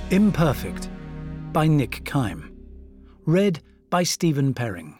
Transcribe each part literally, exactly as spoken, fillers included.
Imperfect by Nick Kime. Read by Stephen Perring.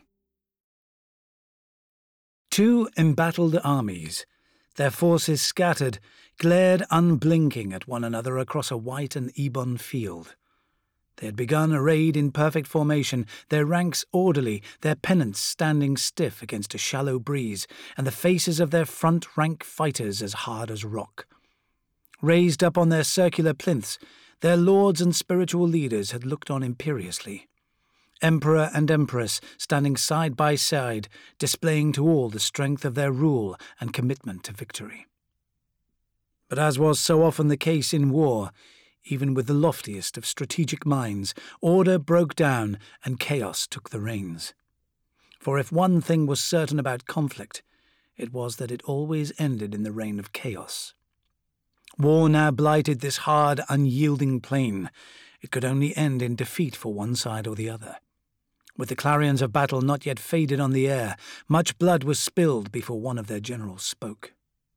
Two embattled armies, their forces scattered, glared unblinking at one another across a white and ebon field. They had begun arrayed in perfect formation, their ranks orderly, their pennants standing stiff against a shallow breeze, and the faces of their front-rank fighters as hard as rock. Raised up on their circular plinths, their lords and spiritual leaders had looked on imperiously. Emperor and Empress standing side by side, displaying to all the strength of their rule and commitment to victory. But as was so often the case in war, even with the loftiest of strategic minds, order broke down and chaos took the reins. For if one thing was certain about conflict, it was that it always ended in the reign of chaos. War now blighted this hard, unyielding plain. It could only end in defeat for one side or the other. With the clarions of battle not yet faded on the air, much blood was spilled before one of their generals spoke.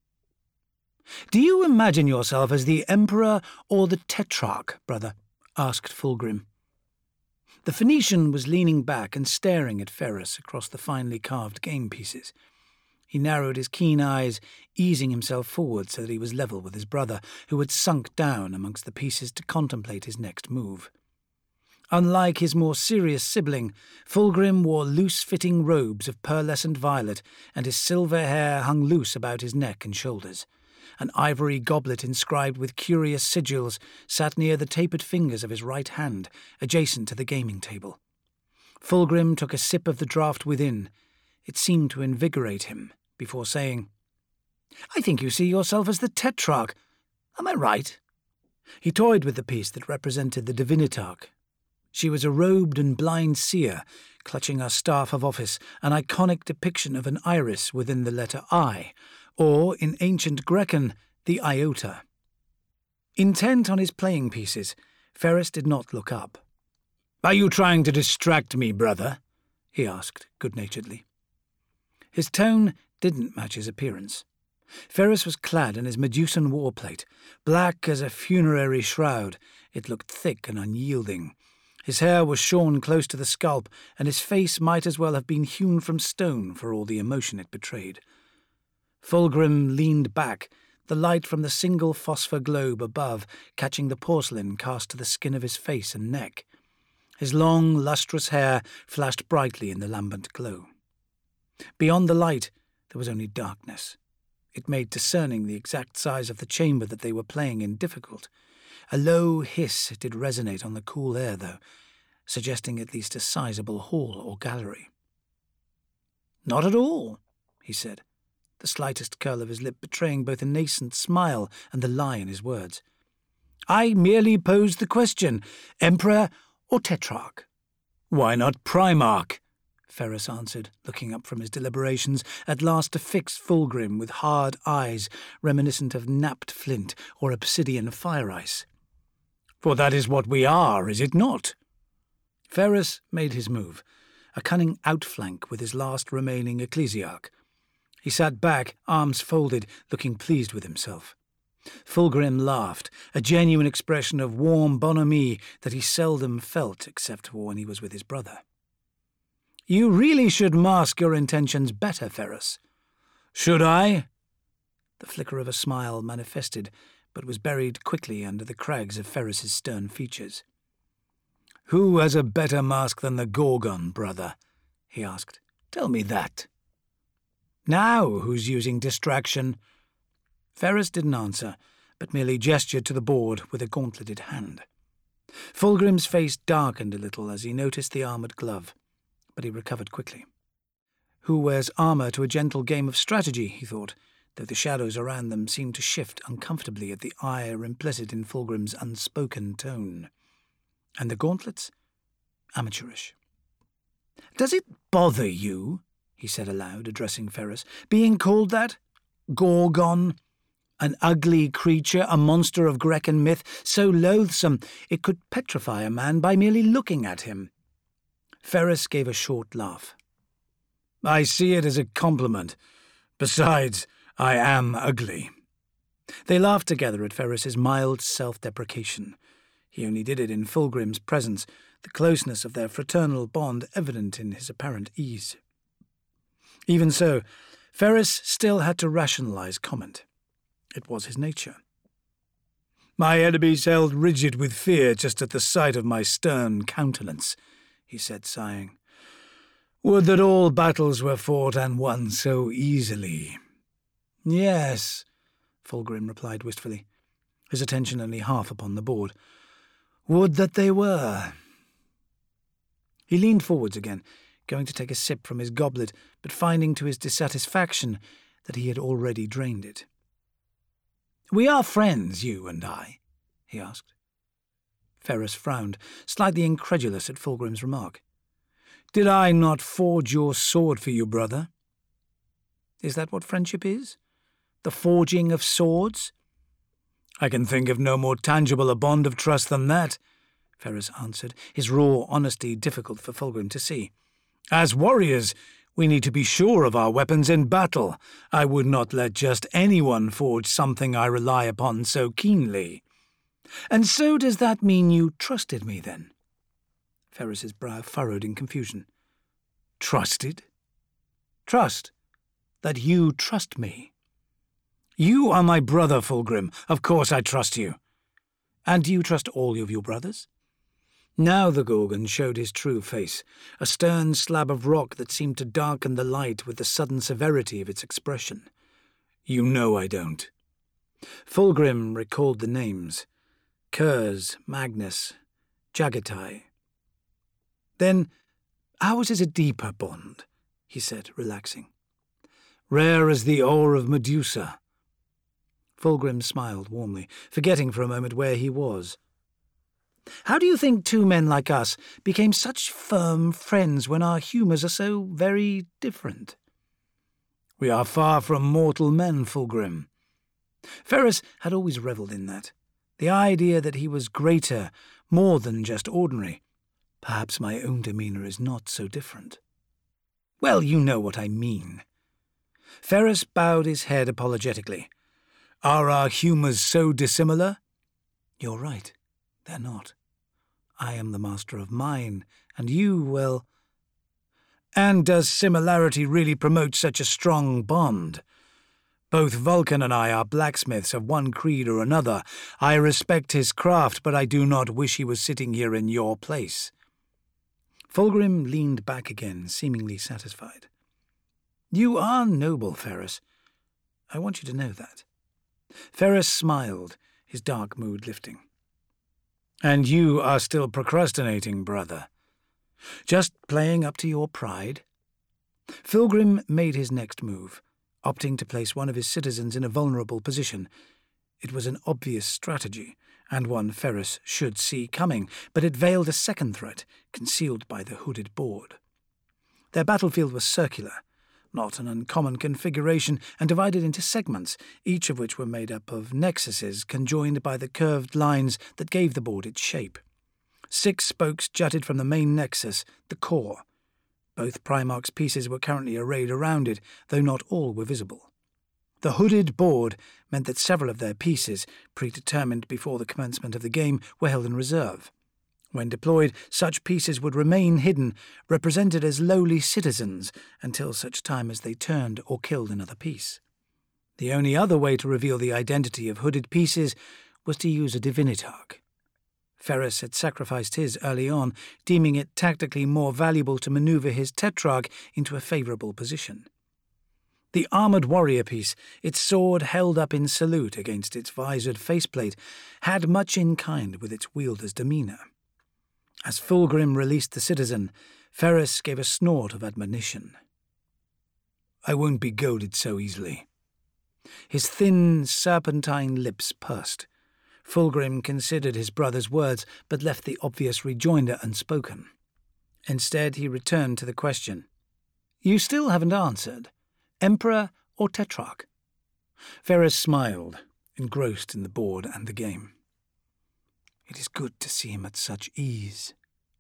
"Do you imagine yourself as the Emperor or the Tetrarch, brother?" asked Fulgrim. The Phoenician was leaning back and staring at Ferrus across the finely carved game pieces. He narrowed his keen eyes, easing himself forward so that he was level with his brother, who had sunk down amongst the pieces to contemplate his next move. Unlike his more serious sibling, Fulgrim wore loose-fitting robes of pearlescent violet, and his silver hair hung loose about his neck and shoulders. An ivory goblet inscribed with curious sigils sat near the tapered fingers of his right hand, adjacent to the gaming table. Fulgrim took a sip of the draught within. It seemed to invigorate him, before saying, "I think you see yourself as the Tetrarch. Am I right?" He toyed with the piece that represented the Divinitarch. She was a robed and blind seer, clutching her staff of office, an iconic depiction of an iris within the letter I, or, in ancient Grecan, the iota. Intent on his playing pieces, Ferrus did not look up. "Are you trying to distract me, brother?" he asked good-naturedly. His tone didn't match his appearance. Ferrus was clad in his Medusan warplate, black as a funerary shroud. It looked thick and unyielding. His hair was shorn close to the scalp, and his face might as well have been hewn from stone for all the emotion it betrayed. Fulgrim leaned back, the light from the single phosphor globe above catching the porcelain cast to the skin of his face and neck. His long, lustrous hair flashed brightly in the lambent glow. Beyond the light, there was only darkness. It made discerning the exact size of the chamber that they were playing in difficult. A low hiss did resonate on the cool air, though, suggesting at least a sizable hall or gallery. "Not at all," he said, the slightest curl of his lip betraying both a nascent smile and the lie in his words. "I merely posed the question, Emperor or Tetrarch?" "Why not Primarch?" Ferrus answered, looking up from his deliberations, at last to fix Fulgrim with hard eyes reminiscent of napped flint or obsidian fire ice. "For that is what we are, is it not?" Ferrus made his move, a cunning outflank with his last remaining ecclesiarch. He sat back, arms folded, looking pleased with himself. Fulgrim laughed, a genuine expression of warm bonhomie that he seldom felt except when he was with his brother. "You really should mask your intentions better, Ferrus." "Should I?" The flicker of a smile manifested, but was buried quickly under the crags of Ferrus's stern features. "Who has a better mask than the Gorgon, brother?" he asked. "Tell me that." "Now who's using distraction?" Ferrus didn't answer, but merely gestured to the board with a gauntleted hand. Fulgrim's face darkened a little as he noticed the armoured glove, but he recovered quickly. Who wears armour to a gentle game of strategy, he thought, though the shadows around them seemed to shift uncomfortably at the ire implicit in Fulgrim's unspoken tone. And the gauntlets? Amateurish. "Does it bother you," he said aloud, addressing Ferrus, "being called that? Gorgon? An ugly creature, a monster of Grecan myth, so loathsome it could petrify a man by merely looking at him." Ferrus gave a short laugh. "I see it as a compliment. Besides, I am ugly." They laughed together at Ferrus's mild self-deprecation. He only did it in Fulgrim's presence, the closeness of their fraternal bond evident in his apparent ease. Even so, Ferris still had to rationalize comment. It was his nature. "My enemies held rigid with fear just at the sight of my stern countenance," he said, sighing. "Would that all battles were fought and won so easily." "Yes," Fulgrim replied wistfully, his attention only half upon the board. "Would that they were." He leaned forwards again, going to take a sip from his goblet, but finding to his dissatisfaction that he had already drained it. "We are friends, you and I?" he asked. Ferris frowned, slightly incredulous at Fulgrim's remark. "Did I not forge your sword for you, brother?" "Is that what friendship is? The forging of swords?" "I can think of no more tangible a bond of trust than that," Ferris answered, his raw honesty difficult for Fulgrim to see. "As warriors, we need to be sure of our weapons in battle. I would not let just anyone forge something I rely upon so keenly." "And so does that mean you trusted me, then?" Ferris's brow furrowed in confusion. "Trusted?" "Trust. That you trust me." "You are my brother, Fulgrim. Of course I trust you." "And do you trust all of your brothers?" Now the Gorgon showed his true face, a stern slab of rock that seemed to darken the light with the sudden severity of its expression. "You know I don't." Fulgrim recalled the names. Kurz, Magnus, Jagatai. "Then ours is a deeper bond," he said, relaxing. "Rare as the ore of Medusa." Fulgrim smiled warmly, forgetting for a moment where he was. "How do you think two men like us became such firm friends when our humours are so very different?" "We are far from mortal men, Fulgrim." Ferris had always revelled in that, the idea that he was greater, more than just ordinary. Perhaps my own demeanour is not so different. "Well, you know what I mean." Ferris bowed his head apologetically. "Are our humours so dissimilar?" "You're right, they're not. I am the master of mine, and you, well—" "And does similarity really promote such a strong bond? Both Vulcan and I are blacksmiths of one creed or another. I respect his craft, but I do not wish he was sitting here in your place." Fulgrim leaned back again, seemingly satisfied. "You are noble, Ferris. I want you to know that." Ferris smiled, his dark mood lifting. "And you are still procrastinating, brother? Just playing up to your pride?" Fulgrim made his next move, opting to place one of his citizens in a vulnerable position. It was an obvious strategy, and one Ferris should see coming, but it veiled a second threat, concealed by the hooded board. Their battlefield was circular, not an uncommon configuration, and divided into segments, each of which were made up of nexuses conjoined by the curved lines that gave the board its shape. Six spokes jutted from the main nexus, the core. Both Primarch's pieces were currently arrayed around it, though not all were visible. The hooded board meant that several of their pieces, predetermined before the commencement of the game, were held in reserve. When deployed, such pieces would remain hidden, represented as lowly citizens, until such time as they turned or killed another piece. The only other way to reveal the identity of hooded pieces was to use a divinitarch. Ferris had sacrificed his early on, deeming it tactically more valuable to maneuver his tetrarch into a favourable position. The armoured warrior piece, its sword held up in salute against its visored faceplate, had much in kind with its wielder's demeanour. As Fulgrim released the citizen, Ferris gave a snort of admonition. "I won't be goaded so easily." His thin, serpentine lips pursed. Fulgrim considered his brother's words, but left the obvious rejoinder unspoken. Instead, he returned to the question. "You still haven't answered. Emperor or Tetrarch?" Ferris smiled, engrossed in the board and the game. "It is good to see him at such ease."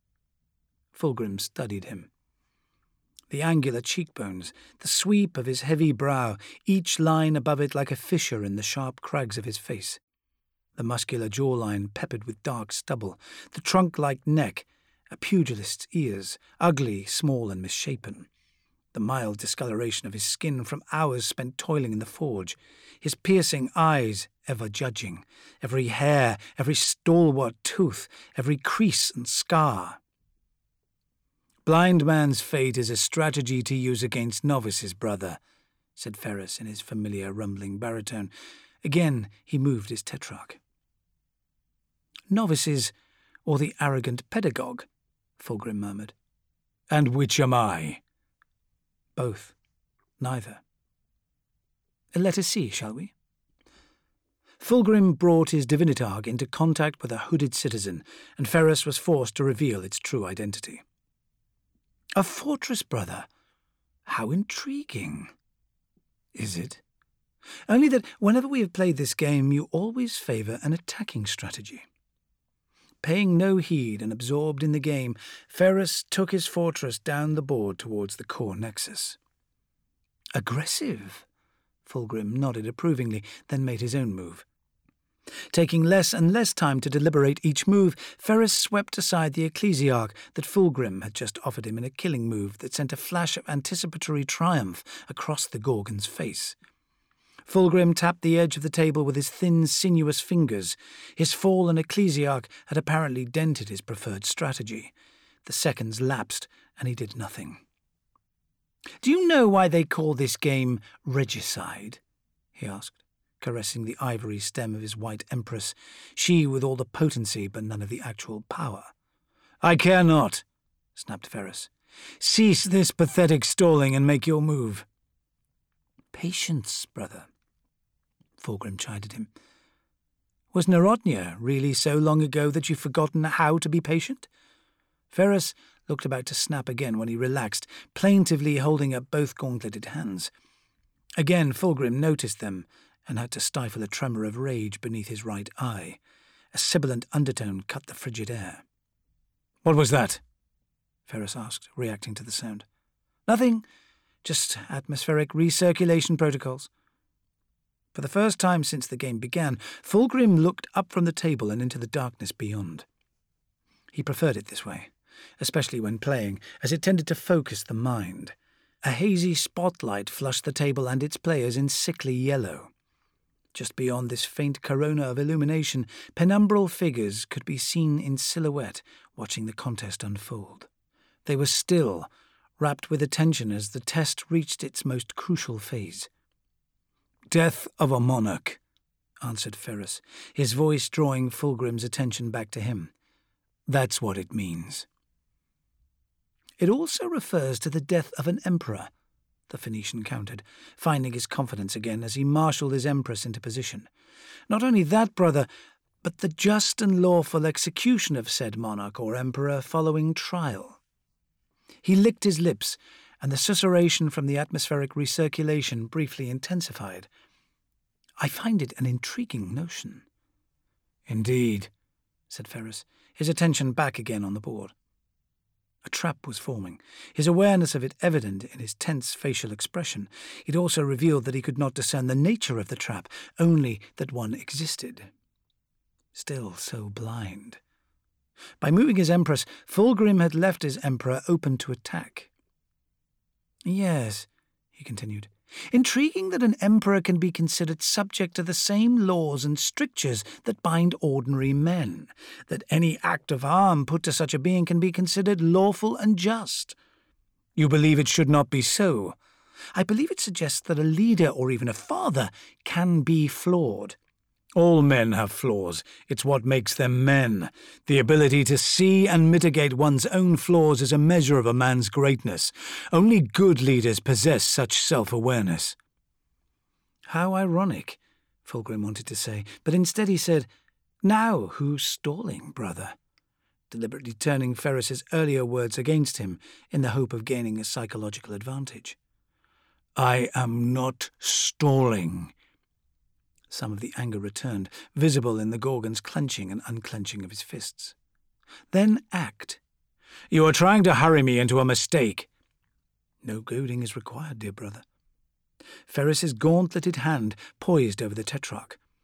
Fulgrim studied him. The angular cheekbones, the sweep of his heavy brow, each line above it like a fissure in the sharp crags of his face. the muscular jawline peppered with dark stubble, the trunk-like neck, a pugilist's ears, ugly, small and misshapen. The mild discoloration of his skin from hours spent toiling in the forge, his piercing eyes ever judging, every hair, every stalwart tooth, every crease and scar. "Blind man's fate is a strategy to use against novices, brother," said Ferris in his familiar rumbling baritone. Again he moved his tetrarch. "Novices, or the arrogant pedagogue?" Fulgrim murmured. "And which am I?" "Both. Neither. Let us see, shall we?" Fulgrim brought his divinitarg into contact with a hooded citizen, and Ferris was forced to reveal its true identity. "A fortress, brother. How intriguing." "Is it?" "Only that whenever we have played this game, you always favour an attacking strategy." Paying no heed and absorbed in the game, Ferris took his fortress down the board towards the core nexus. "Aggressive?" Fulgrim nodded approvingly, then made his own move. Taking less and less time to deliberate each move, Ferris swept aside the ecclesiarch that Fulgrim had just offered him in a killing move that sent a flash of anticipatory triumph across the Gorgon's face. Fulgrim tapped the edge of the table with his thin, sinuous fingers. His fallen ecclesiarch had apparently dented his preferred strategy. The seconds lapsed, and he did nothing. "Do you know why they call this game regicide?" he asked, caressing the ivory stem of his white empress, she with all the potency but none of the actual power. "I care not," snapped Ferris. "Cease this pathetic stalling and make your move." "Patience, brother," Fulgrim chided him. "Was Narodnia really so long ago that you've forgotten how to be patient?" Ferris looked about to snap again when he relaxed, plaintively holding up both gauntleted hands. Again Fulgrim noticed them and had to stifle a tremor of rage beneath his right eye. A sibilant undertone cut the frigid air. "What was that?" Ferris asked, reacting to the sound. "Nothing. Just atmospheric recirculation protocols." For the first time since the game began, Fulgrim looked up from the table and into the darkness beyond. He preferred it this way, especially when playing, as it tended to focus the mind. A hazy spotlight flushed the table and its players in sickly yellow. Just beyond this faint corona of illumination, penumbral figures could be seen in silhouette watching the contest unfold. They were still, rapt with attention as the test reached its most crucial phase. "Death of a monarch," answered Ferris, his voice drawing Fulgrim's attention back to him. "That's what it means." "It also refers to the death of an emperor," the Phoenician countered, finding his confidence again as he marshalled his empress into position. "Not only that, brother, but the just and lawful execution of said monarch or emperor following trial." He licked his lips, and the susurration from the atmospheric recirculation briefly intensified. "I find it an intriguing notion." "Indeed," said Ferris, his attention back again on the board. A trap was forming, his awareness of it evident in his tense facial expression. It also revealed that he could not discern the nature of the trap, only that one existed. Still so blind. By moving his empress, Fulgrim had left his emperor open to attack. "Yes," he continued, "intriguing that an emperor can be considered subject to the same laws and strictures that bind ordinary men, that any act of harm put to such a being can be considered lawful and just." "You believe it should not be so?" "I believe it suggests that a leader or even a father can be flawed." "All men have flaws. It's what makes them men. The ability to see and mitigate one's own flaws is a measure of a man's greatness. Only good leaders possess such self-awareness." "How ironic," Fulgrim wanted to say, but instead he said, "Now who's stalling, brother?" deliberately turning Ferris's earlier words against him in the hope of gaining a psychological advantage. "I am not stalling." Some of the anger returned, visible in the Gorgon's clenching and unclenching of his fists. "Then act." "You are trying to hurry me into a mistake." "No goading is required, dear brother." Ferris's gauntleted hand poised over the tetrarch.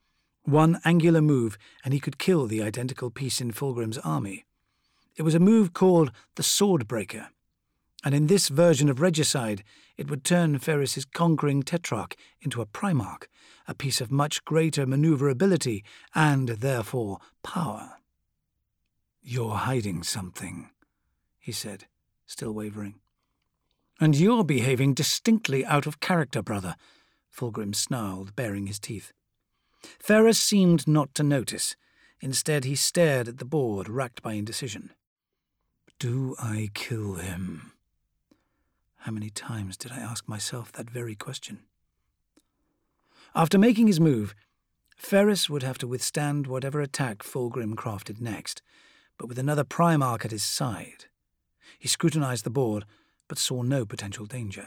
One angular move, and he could kill the identical piece in Fulgrim's army. It was a move called the Swordbreaker, and in this version of Regicide, it would turn Ferris's conquering Tetrarch into a Primarch, a piece of much greater maneuverability and, therefore, power. "You're hiding something," he said, still wavering. "And you're behaving distinctly out of character, brother," Fulgrim snarled, baring his teeth. Ferris seemed not to notice. Instead, he stared at the board, racked by indecision. Do I kill him? How many times did I ask myself that very question? After making his move, Ferris would have to withstand whatever attack Fulgrim crafted next, but with another Primarch at his side. He scrutinized the board, but saw no potential danger.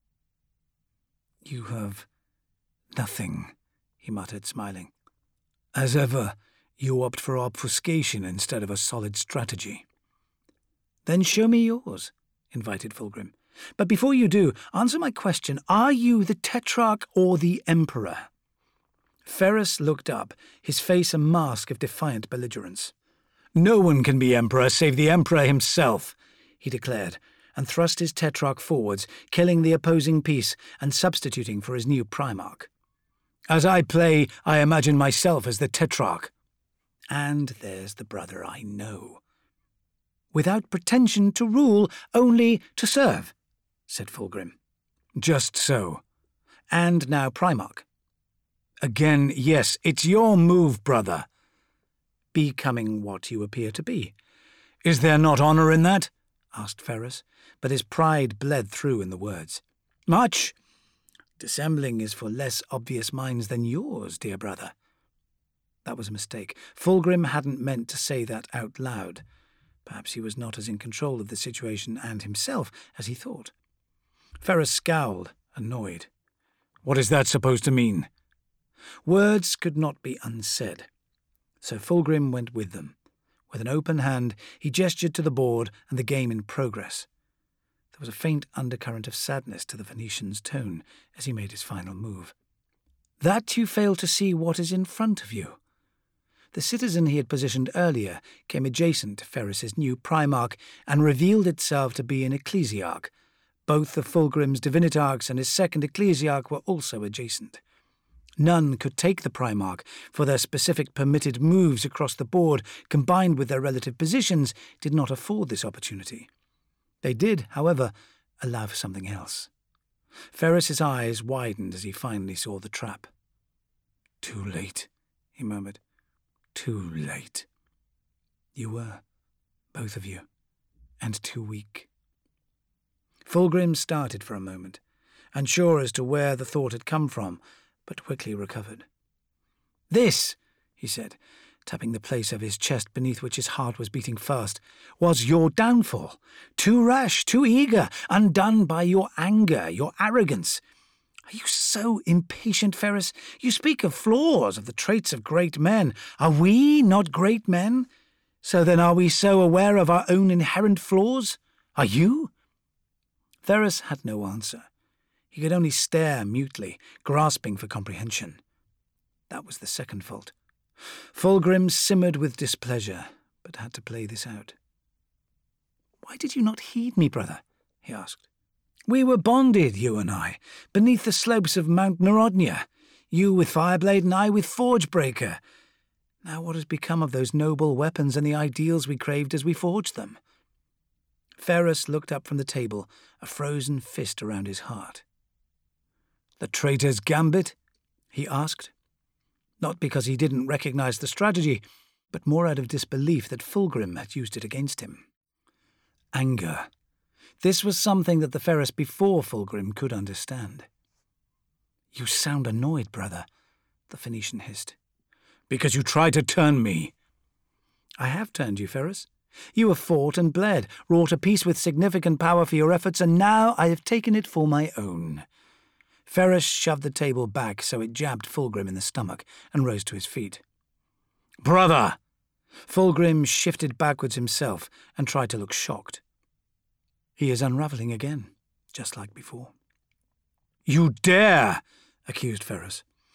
"You have nothing," he muttered, smiling. "As ever, you opt for obfuscation instead of a solid strategy." "Then show me yours," invited Fulgrim. "But before you do, answer my question. Are you the Tetrarch or the Emperor?" Ferris looked up, his face a mask of defiant belligerence. "No one can be Emperor save the Emperor himself," he declared, and thrust his Tetrarch forwards, killing the opposing piece and substituting for his new Primarch. "As I play, I imagine myself as the Tetrarch. And there's the brother I know." "Without pretension to rule, only to serve," said Fulgrim. "Just so. And now Primarch." "Again, yes, it's your move, brother." "Becoming what you appear to be." "Is there not honour in that?" asked Ferris, but his pride bled through in the words. "Much. Dissembling is for less obvious minds than yours, dear brother." That was a mistake. Fulgrim hadn't meant to say that out loud. Perhaps he was not as in control of the situation and himself as he thought. Ferris scowled, annoyed. "What is that supposed to mean?" Words could not be unsaid, so Fulgrim went with them. With an open hand, he gestured to the board and the game in progress. There was a faint undercurrent of sadness to the Phoenician's tone as he made his final move. "That you fail to see what is in front of you." The citizen he had positioned earlier came adjacent to Ferris's new Primarch and revealed itself to be an Ecclesiarch. Both of Fulgrim's Divinitarchs and his second Ecclesiarch were also adjacent. None could take the Primarch, for their specific permitted moves across the board, combined with their relative positions, did not afford this opportunity. They did, however, allow for something else. Ferris's eyes widened as he finally saw the trap. "Too late," he murmured. "Too late." You were, both of you, and too weak. Fulgrim started for a moment, unsure as to where the thought had come from, but quickly recovered. "This," he said, tapping the place of his chest beneath which his heart was beating fast, "was your downfall. Too rash, too eager, undone by your anger, your arrogance. Are you so impatient, Ferris? You speak of flaws, of the traits of great men. Are we not great men? So then are we so aware of our own inherent flaws? Are you?" Ferris had no answer. He could only stare mutely, grasping for comprehension. That was the second fault. Fulgrim simmered with displeasure, but had to play this out. "Why did you not heed me, brother?" he asked. "We were bonded, you and I, beneath the slopes of Mount Narodnia, you with Fireblade and I with Forgebreaker. Now what has become of those noble weapons and the ideals we craved as we forged them?" Ferris looked up from the table, a frozen fist around his heart. "The traitor's gambit?" he asked. Not because he didn't recognize the strategy, but more out of disbelief that Fulgrim had used it against him. Anger. This was something that the Ferris before Fulgrim could understand. "You sound annoyed, brother," the Phoenician hissed. "Because you tried to turn me." "I have turned you, Ferris. You have fought and bled, wrought a peace with significant power for your efforts, and now I have taken it for my own." Ferris shoved the table back so it jabbed Fulgrim in the stomach and rose to his feet. "Brother!" Fulgrim shifted backwards himself and tried to look shocked. He is unravelling again, just like before. "You dare!" accused Ferris.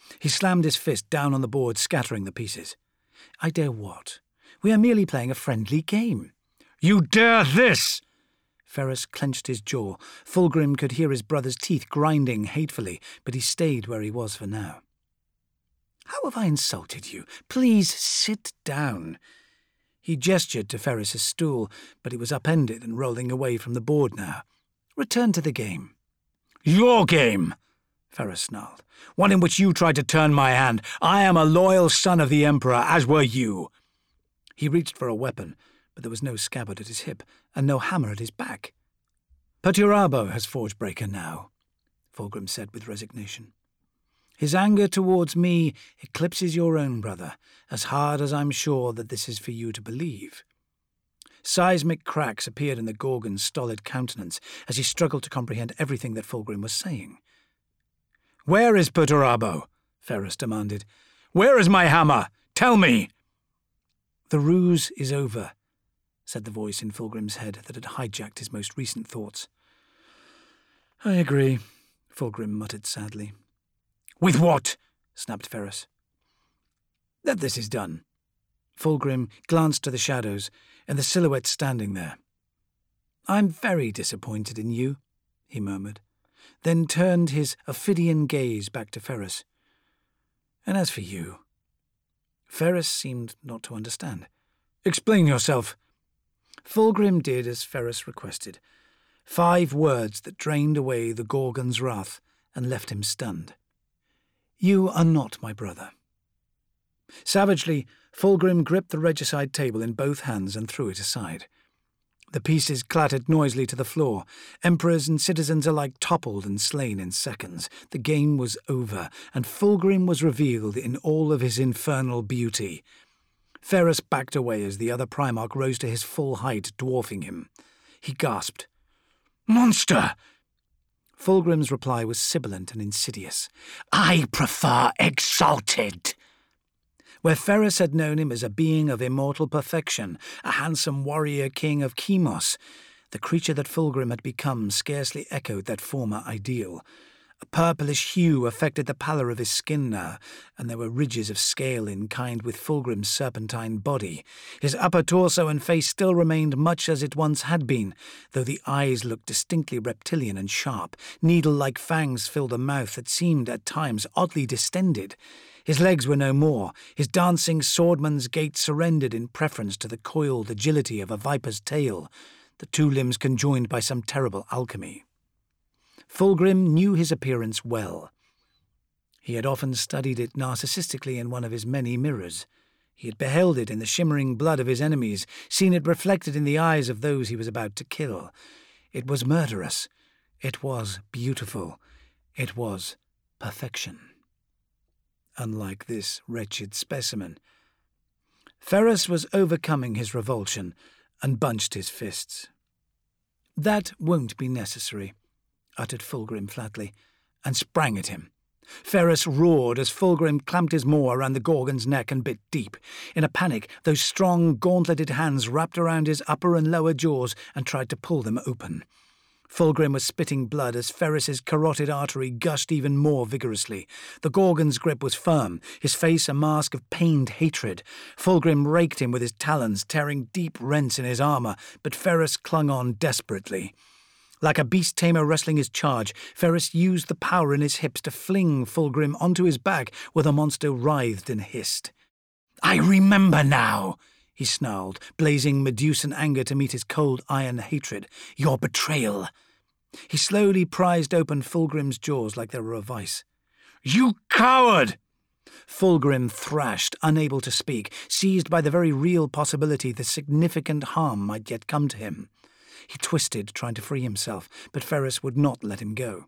He slammed his fist down on the board, scattering the pieces. "I dare what? We are merely playing a friendly game." "You dare this!" Ferrus clenched his jaw. Fulgrim could hear his brother's teeth grinding hatefully, but he stayed where he was for now. "How have I insulted you? Please sit down." He gestured to Ferris's stool, but it was upended and rolling away from the board now. "Return to the game." "Your game!" Ferrus snarled. "One in which you tried to turn my hand. I am a loyal son of the Emperor, as were you." He reached for a weapon, but there was no scabbard at his hip, and no hammer at his back. "Perturabo has Forgebreaker now," Fulgrim said with resignation. "His anger towards me eclipses your own, brother, as hard as I'm sure that this is for you to believe." Seismic cracks appeared in the Gorgon's stolid countenance as he struggled to comprehend everything that Fulgrim was saying. "Where is Perturabo?" Ferrus demanded. "Where is my hammer? Tell me!" "The ruse is over," said the voice in Fulgrim's head that had hijacked his most recent thoughts. "I agree," Fulgrim muttered sadly. "With what?" snapped Ferrus. "That this is done." Fulgrim glanced to the shadows and the silhouette standing there. "I'm very disappointed in you," he murmured, then turned his Ophidian gaze back to Ferrus. "And as for you—" Ferrus seemed not to understand. "Explain yourself." Fulgrim did as Ferrus requested. Five words that drained away the Gorgon's wrath and left him stunned. "You are not my brother." Savagely, Fulgrim gripped the regicide table in both hands and threw it aside. The pieces clattered noisily to the floor. Emperors and citizens alike toppled and slain in seconds. The game was over, and Fulgrim was revealed in all of his infernal beauty. Ferrus backed away as the other Primarch rose to his full height, dwarfing him. He gasped. "Monster!" Fulgrim's reply was sibilant and insidious. "I prefer exalted." Where Ferrus had known him as a being of immortal perfection, a handsome warrior king of Chemos, the creature that Fulgrim had become scarcely echoed that former ideal. A purplish hue affected the pallor of his skin now, and there were ridges of scale in kind with Fulgrim's serpentine body. His upper torso and face still remained much as it once had been, though the eyes looked distinctly reptilian and sharp. Needle-like fangs filled a mouth that seemed at times oddly distended. His legs were no more. His dancing swordman's gait surrendered in preference to the coiled agility of a viper's tail, the two limbs conjoined by some terrible alchemy. Fulgrim knew his appearance well. He had often studied it narcissistically in one of his many mirrors. He had beheld it in the shimmering blood of his enemies, seen it reflected in the eyes of those he was about to kill. It was murderous. It was beautiful. It was perfection. Unlike this wretched specimen. Ferrus was overcoming his revulsion and bunched his fists. "That won't be necessary," uttered Fulgrim flatly, and sprang at him. Ferrus roared as Fulgrim clamped his maw around the Gorgon's neck and bit deep. In a panic, those strong, gauntleted hands wrapped around his upper and lower jaws and tried to pull them open. Fulgrim was spitting blood as Ferrus's carotid artery gushed even more vigorously. The Gorgon's grip was firm, his face a mask of pained hatred. Fulgrim raked him with his talons, tearing deep rents in his armour, but Ferrus clung on desperately. Like a beast tamer wrestling his charge, Ferrus used the power in his hips to fling Fulgrim onto his back where the monster writhed and hissed. "I remember now," he snarled, blazing Medusan anger to meet his cold iron hatred. "Your betrayal." He slowly prized open Fulgrim's jaws like they were a vice. "You coward!" Fulgrim thrashed, unable to speak, seized by the very real possibility that significant harm might yet come to him. He twisted, trying to free himself, but Ferrus would not let him go.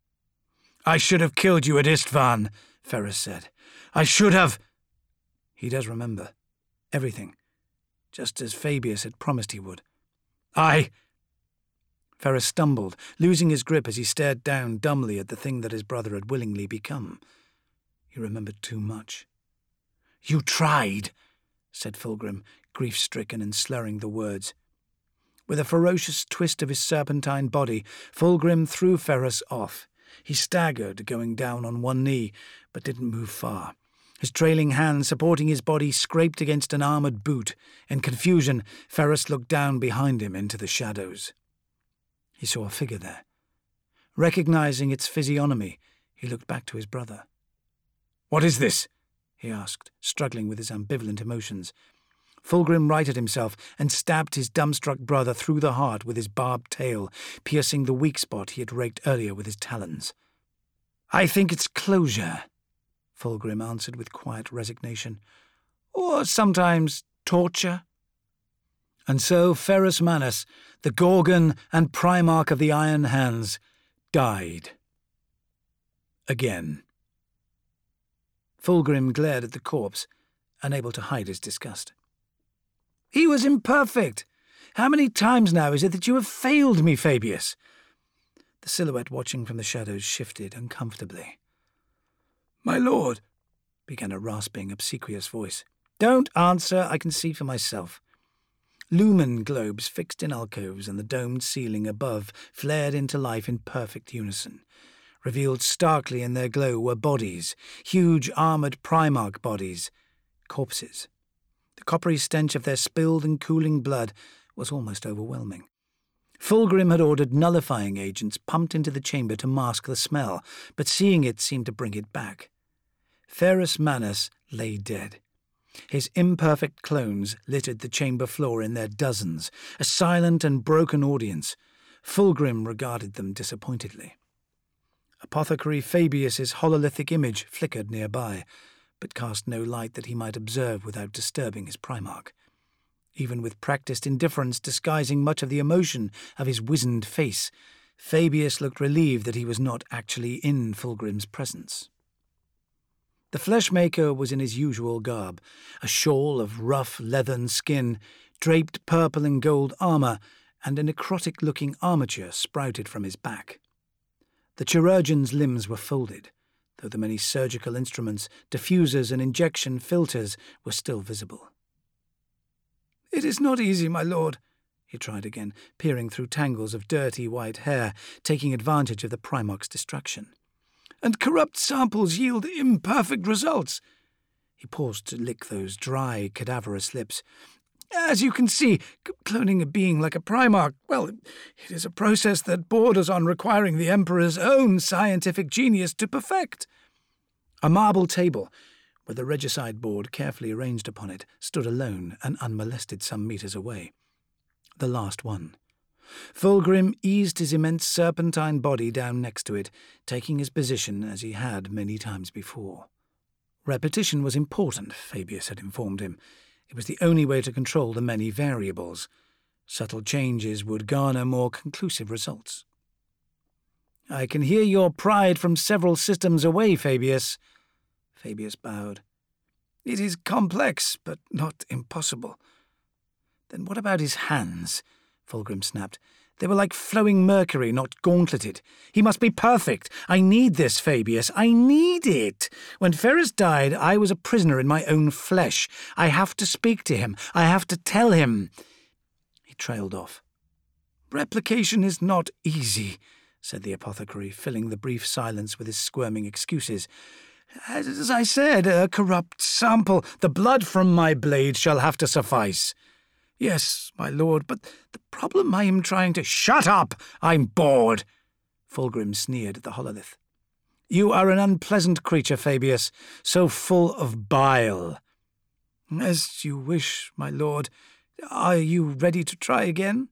"I should have killed you at Istvan," Ferrus said. "I should have—" He does remember. Everything. Just as Fabius had promised he would. "I—" Ferrus stumbled, losing his grip as he stared down dumbly at the thing that his brother had willingly become. He remembered too much. "You tried," said Fulgrim, grief-stricken and slurring the words. With a ferocious twist of his serpentine body, Fulgrim threw Ferrus off. He staggered, going down on one knee, but didn't move far. His trailing hand supporting his body scraped against an armoured boot. In confusion, Ferrus looked down behind him into the shadows. He saw a figure there. Recognizing its physiognomy, he looked back to his brother. "What is this?" he asked, struggling with his ambivalent emotions. Fulgrim righted himself and stabbed his dumbstruck brother through the heart with his barbed tail, piercing the weak spot he had raked earlier with his talons. "I think it's closure," Fulgrim answered with quiet resignation. "Or sometimes torture." And so Ferrus Manus, the Gorgon and Primarch of the Iron Hands, died. Again. Fulgrim glared at the corpse, unable to hide his disgust. "He was imperfect. How many times now is it that you have failed me, Fabius?" The silhouette watching from the shadows shifted uncomfortably. "My lord," began a rasping, obsequious voice. "Don't answer, I can see for myself." Lumen globes fixed in alcoves and the domed ceiling above flared into life in perfect unison. Revealed starkly in their glow were bodies, huge armoured Primarch bodies, corpses. The coppery stench of their spilled and cooling blood was almost overwhelming. Fulgrim had ordered nullifying agents pumped into the chamber to mask the smell, but seeing it seemed to bring it back. Ferrus Manus lay dead. His imperfect clones littered the chamber floor in their dozens, a silent and broken audience. Fulgrim regarded them disappointedly. Apothecary Fabius's hololithic image flickered nearby, but cast no light that he might observe without disturbing his Primarch. Even with practised indifference disguising much of the emotion of his wizened face, Fabius looked relieved that he was not actually in Fulgrim's presence. The Fleshmaker was in his usual garb, a shawl of rough leathern skin, draped purple and gold armour, and a necrotic-looking armature sprouted from his back. The chirurgeon's limbs were folded, though the many surgical instruments, diffusers and injection filters were still visible. "It is not easy, my lord," he tried again, peering through tangles of dirty white hair, taking advantage of the Primarch's distraction. "And corrupt samples yield imperfect results." He paused to lick those dry, cadaverous lips. "As you can see, cloning a being like a Primarch, well, it is a process that borders on requiring the Emperor's own scientific genius to perfect." A marble table, with a regicide board carefully arranged upon it, stood alone and unmolested some metres away. The last one. Fulgrim eased his immense serpentine body down next to it, taking his position as he had many times before. Repetition was important, Fabius had informed him. It was the only way to control the many variables. Subtle changes would garner more conclusive results. "I can hear your pride from several systems away, Fabius." Fabius bowed. "It is complex, but not impossible." "Then what about his hands?" Fulgrim snapped. "They were like flowing mercury, not gauntleted. He must be perfect. I need this, Fabius. I need it. When Ferrus died, I was a prisoner in my own flesh. I have to speak to him. I have to tell him." He trailed off. "Replication is not easy," said the apothecary, filling the brief silence with his squirming excuses. "As I said, a corrupt sample. The blood from my blade shall have to suffice." "Yes, my lord, but the problem I am trying to—" "Shut up! I'm bored!" Fulgrim sneered at the hololith. "You are an unpleasant creature, Fabius, so full of bile." "As you wish, my lord. Are you ready to try again?"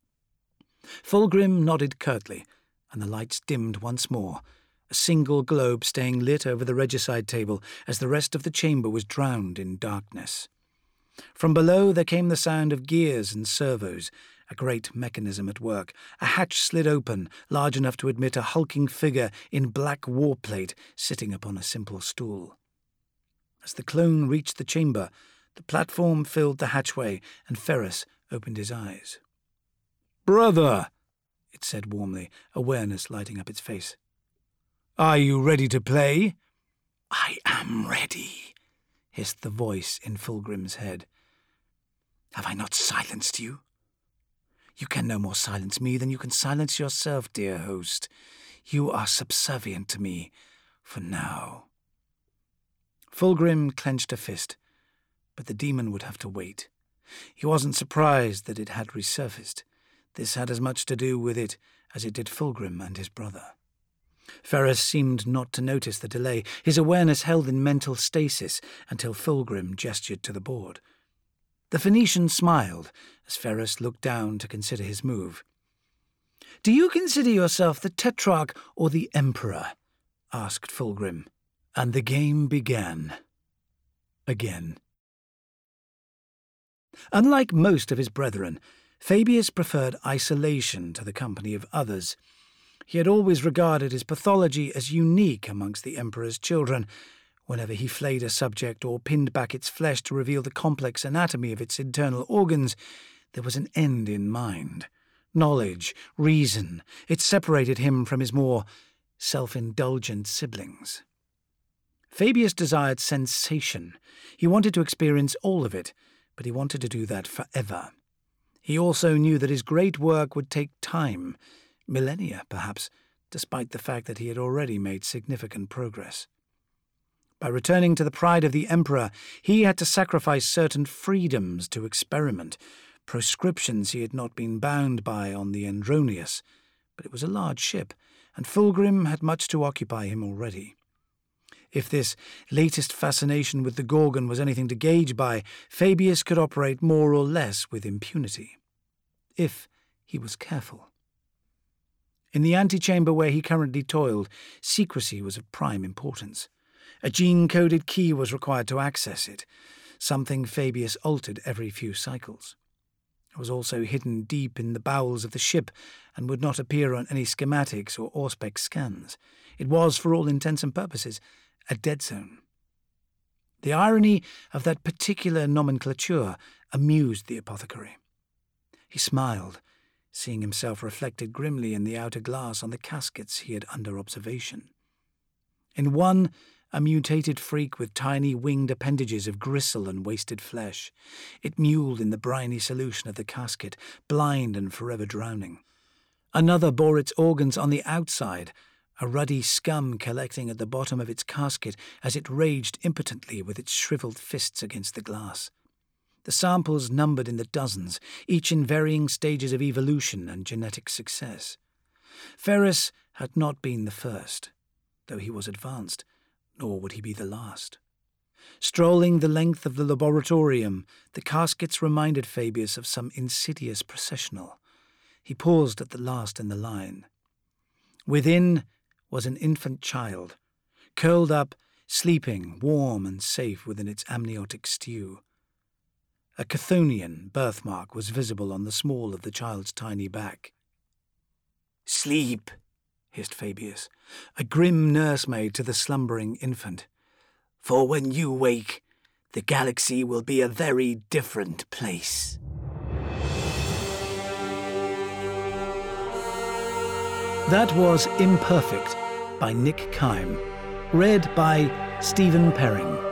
Fulgrim nodded curtly, and the lights dimmed once more, a single globe staying lit over the regicide table as the rest of the chamber was drowned in darkness. From below there came the sound of gears and servos, a great mechanism at work. A hatch slid open, large enough to admit a hulking figure in black warplate sitting upon a simple stool. As the clone reached the chamber, the platform filled the hatchway, and Ferrus opened his eyes. "Brother," it said warmly, awareness lighting up its face. "Are you ready to play?" "I am ready," hissed the voice in Fulgrim's head. "Have I not silenced you?" "You can no more silence me than you can silence yourself, dear host. You are subservient to me, for now." Fulgrim clenched a fist, but the demon would have to wait. He wasn't surprised that it had resurfaced. This had as much to do with it as it did Fulgrim and his brother. Ferrus seemed not to notice the delay, his awareness held in mental stasis until Fulgrim gestured to the board. The Phoenician smiled as Ferrus looked down to consider his move. "Do you consider yourself the Tetrarch or the Emperor?" asked Fulgrim, and the game began. Again. Unlike most of his brethren, Fabius preferred isolation to the company of others. He had always regarded his pathology as unique amongst the Emperor's children. Whenever he flayed a subject or pinned back its flesh to reveal the complex anatomy of its internal organs, there was an end in mind. Knowledge, reason, it separated him from his more self-indulgent siblings. Fabius desired sensation. He wanted to experience all of it, but he wanted to do that forever. He also knew that his great work would take time, millennia perhaps, despite the fact that he had already made significant progress. By returning to the pride of the Emperor, he had to sacrifice certain freedoms to experiment, proscriptions he had not been bound by on the Andronius, but it was a large ship, and Fulgrim had much to occupy him already. If this latest fascination with the Gorgon was anything to gauge by, Fabius could operate more or less with impunity, if he was careful. In the antechamber where he currently toiled, secrecy was of prime importance. A gene-coded key was required to access it, something Fabius altered every few cycles. It was also hidden deep in the bowels of the ship and would not appear on any schematics or Auspex scans. It was, for all intents and purposes, a dead zone. The irony of that particular nomenclature amused the apothecary. He smiled, seeing himself reflected grimly in the outer glass on the caskets he had under observation. In one, a mutated freak with tiny winged appendages of gristle and wasted flesh. It mewled in the briny solution of the casket, blind and forever drowning. Another bore its organs on the outside, a ruddy scum collecting at the bottom of its casket as it raged impotently with its shriveled fists against the glass. The samples numbered in the dozens, each in varying stages of evolution and genetic success. Ferrus had not been the first, though he was advanced, nor would he be the last. Strolling the length of the laboratorium, the caskets reminded Fabius of some insidious processional. He paused at the last in the line. Within was an infant child, curled up, sleeping, warm and safe within its amniotic stew. A Chthonian birthmark was visible on the small of the child's tiny back. "Sleep," hissed Fabius, a grim nursemaid to the slumbering infant. "For when you wake, the galaxy will be a very different place." That was Imperfect by Nick Kime, read by Stephen Perring.